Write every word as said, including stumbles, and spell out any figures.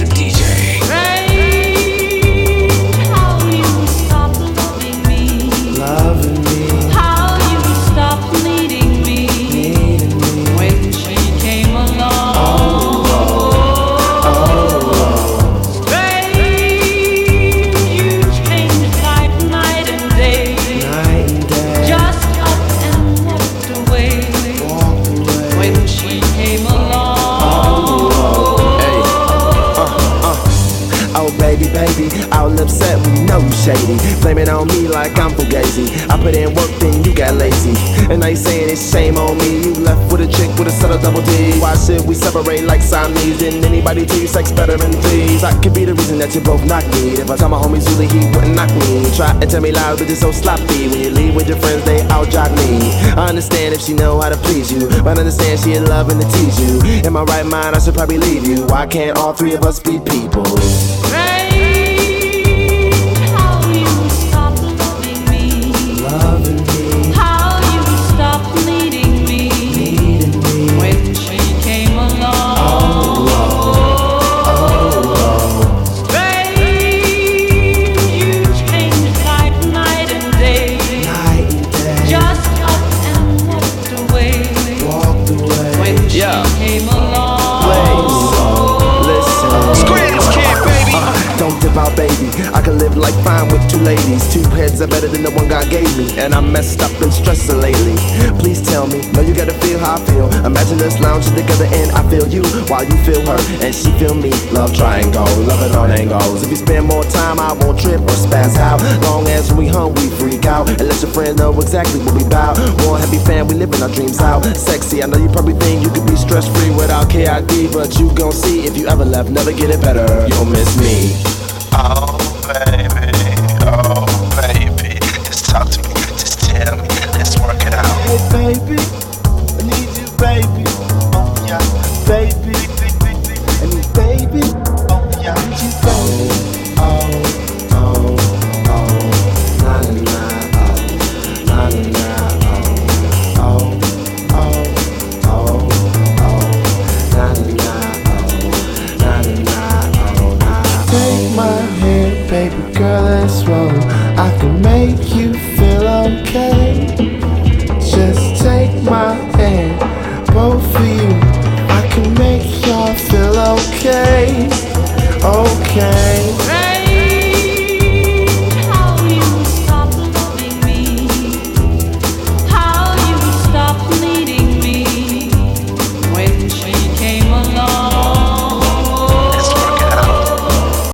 D J. All upset, we know you shady. Blame it on me like I'm fugazi. I put in work, then you got lazy. And I ain't saying it's shame on me. You left with a chick with a set of double D. Why should we separate like Siamese? Didn't anybody tell you sex better than these? I could be the reason that you both knock me. If I tell my homies Zuli, he wouldn't knock me. Try and tell me loud, but it's so sloppy. When you leave with your friends, they out jock me. I understand if she know how to please you, but I understand she in love and to tease you. In my right mind, I should probably leave you. Why can't all three of us be people? Baby, I can live like fine with two ladies. Two heads are better than the one God gave me. And I'm messed up and stressed lately. Please tell me, no, you gotta feel how I feel. Imagine us lounging together and I feel you while you feel her and she feel me. Love triangle, loving on angles. If you spend more time, I won't trip or spaz out. Long as when we hung, we freak out. And let your friends know exactly what we bout. One happy fan, we living our dreams out. Sexy, I know you probably think you could be stress free without K I D, but you gon' see if you ever left, never get it better. You'll miss me. Oh baby, oh baby, just talk to me, just tell me, let's work it out. Hey baby, I need you baby, oh yeah, baby, I need baby, oh yeah, I need you baby. Oh, oh, oh, na na na, oh, na na na, oh, oh, oh, oh, oh, na na na, oh, na na na. Take my hand, baby girl, let's roll. I can make you feel okay. Just take my hand, both of you. I can make y'all feel okay. Okay.